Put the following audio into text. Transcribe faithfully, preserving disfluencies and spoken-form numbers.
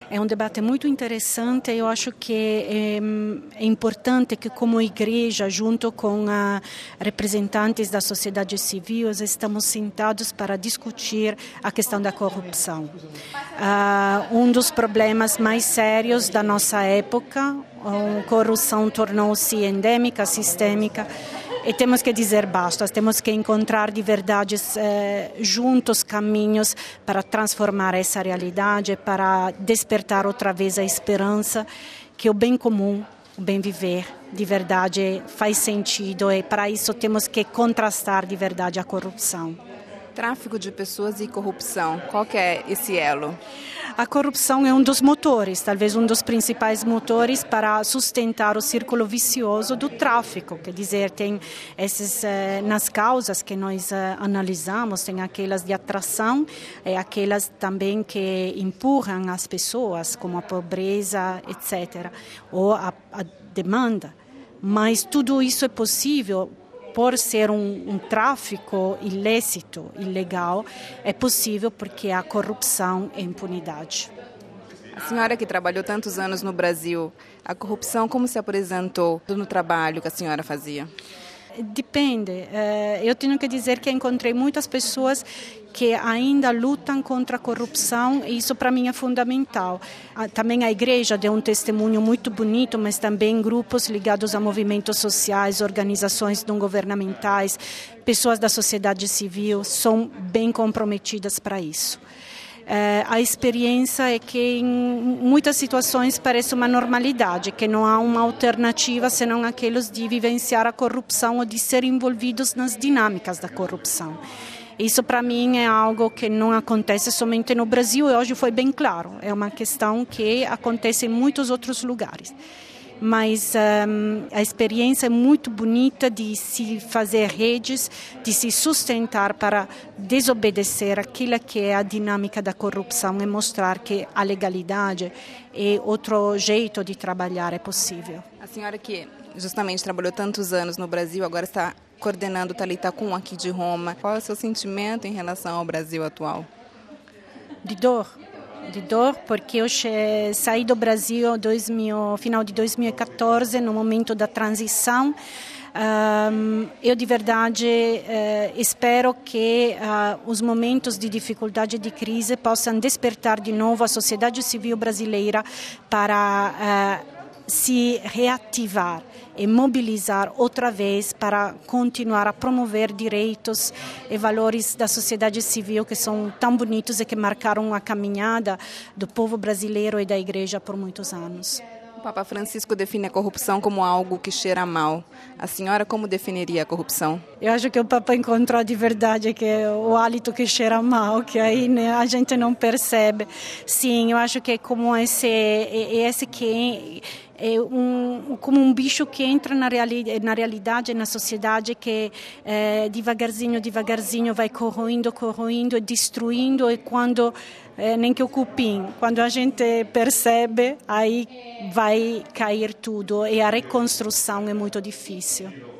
É um debate muito interessante. Eu acho que é, é importante que, como igreja, junto com a representantes da sociedade civil, estamos sentados para discutir a questão da corrupção. Uh, um dos problemas mais sérios da nossa época, a corrupção tornou-se endêmica, sistêmica. E temos que dizer basta, temos que encontrar de verdade eh, juntos caminhos para transformar essa realidade, para despertar outra vez a esperança que o bem comum, o bem viver, de verdade faz sentido, e para isso temos que contrastar de verdade a corrupção. Tráfico de pessoas e corrupção, qual que é esse elo? A corrupção é um dos motores, talvez um dos principais motores para sustentar o círculo vicioso do tráfico. Quer dizer, tem esses, eh, nas causas que nós eh, analisamos, tem aquelas de atração e aquelas também que empurram as pessoas, como a pobreza, etcétera, ou a, a demanda. Mas tudo isso é possível. Por ser um, um tráfico ilícito, ilegal, é possível porque há corrupção e impunidade. A senhora que trabalhou tantos anos no Brasil, a corrupção como se apresentou no trabalho que a senhora fazia? Depende. Eu tenho que dizer que encontrei muitas pessoas que ainda lutam contra a corrupção, e isso para mim é fundamental. Também a igreja deu um testemunho muito bonito, mas também grupos ligados a movimentos sociais, organizações não governamentais, pessoas da sociedade civil são bem comprometidas para isso. Uh, a experiência é que em muitas situações parece uma normalidade, que não há uma alternativa senão aqueles de vivenciar a corrupção ou de ser envolvidos nas dinâmicas da corrupção. Isso para mim é algo que não acontece somente no Brasil, e hoje foi bem claro, é uma questão que acontece em muitos outros lugares. Mas um, a experiência é muito bonita de se fazer redes, de se sustentar para desobedecer aquilo que é a dinâmica da corrupção e mostrar que a legalidade e outro jeito de trabalhar é possível. A senhora que justamente trabalhou tantos anos no Brasil, agora está coordenando o Thalita Kum aqui de Roma. Qual é o seu sentimento em relação ao Brasil atual? De dor. de dor, porque eu saí do Brasil no final de dois mil e quatorze, no momento da transição. Um, eu de verdade uh, espero que uh, os momentos de dificuldade e de crise possam despertar de novo a sociedade civil brasileira para uh, se reativar e mobilizar outra vez para continuar a promover direitos e valores da sociedade civil que são tão bonitos e que marcaram a caminhada do povo brasileiro e da igreja por muitos anos. O Papa Francisco define a corrupção como algo que cheira mal. A senhora como definiria a corrupção? Eu acho que o Papa encontrou de verdade que é o hálito que cheira mal, que aí né, a gente não percebe. Sim, eu acho que é como esse, esse que é um, como um bicho que entra na, reali na realidade, na sociedade, que é, devagarzinho, devagarzinho vai corroindo, corroindo, destruindo, e quando é, nem que o cupim, quando a gente percebe, aí vai cair tudo, e a reconstrução é muito difícil.